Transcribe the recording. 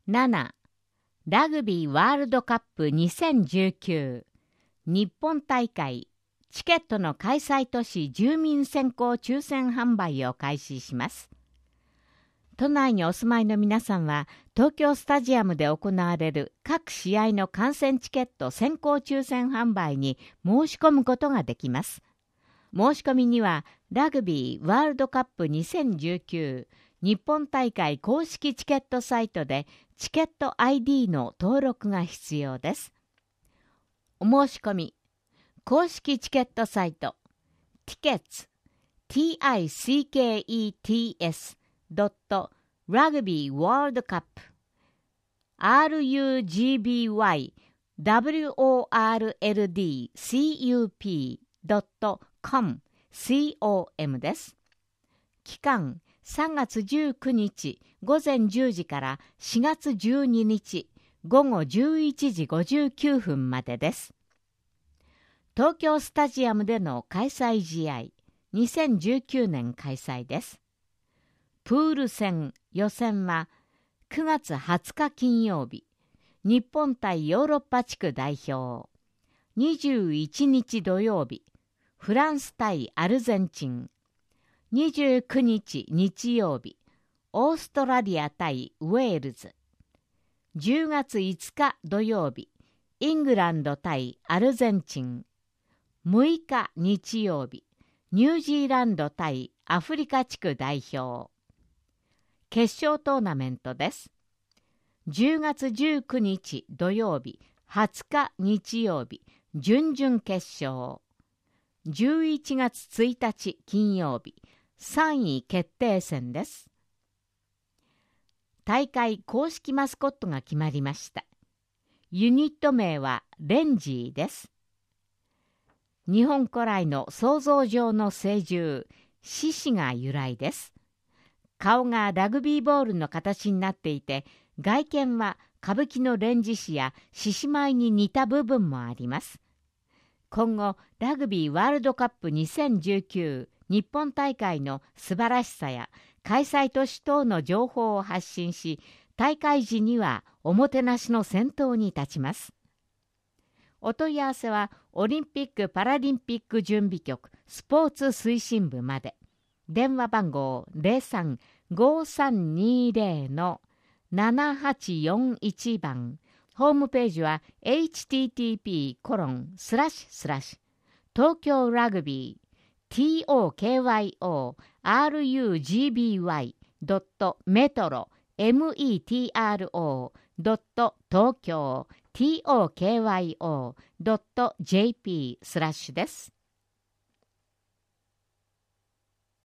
7. ラグビーワールドカップ2019日本大会チケットの開催都市住民先行抽選販売を開始します。都内にお住まいの皆さんは東京スタジアムで行われる各試合の観戦チケット先行抽選販売に申し込むことができます。申し込みにはラグビーワールドカップ2019日本大会公式チケットサイトでチケット ID の登録が必要です。お申し込み公式チケットサイト tickets tickets.rugbyworldcup rugbyworldcup.com です。期間3月19日午前10時から4月12日午後11時59分までです。東京スタジアムでの開催試合、2019年開催です。プール戦、予選は9月20日金曜日、日本対ヨーロッパ地区代表。21日土曜日、フランス対アルゼンチン。29日日曜日、オーストラリア対ウェールズ。10月5日土曜日、イングランド対アルゼンチン。6日日曜日、ニュージーランド対アフリカ地区代表。決勝トーナメントです。10月19日土曜日、20日日曜日、準々決勝。11月1日金曜日、3位決定戦です。大会公式マスコットが決まりました。ユニット名はレンジーです。日本古来の想像上の聖獣、獅子が由来です。顔がラグビーボールの形になっていて、外見は歌舞伎の連獅子や獅子舞に似た部分もあります。今後、ラグビーワールドカップ2019日本大会の素晴らしさや開催都市等の情報を発信し、大会時にはおもてなしの先頭に立ちます。お問い合わせはオリンピック・パラリンピック準備局スポーツ推進部まで。電話番号 03-5320-7841 番。ホームページは http:// 東京ラグビー tokyorugby.metro.tokyo tokyo.jp/ です。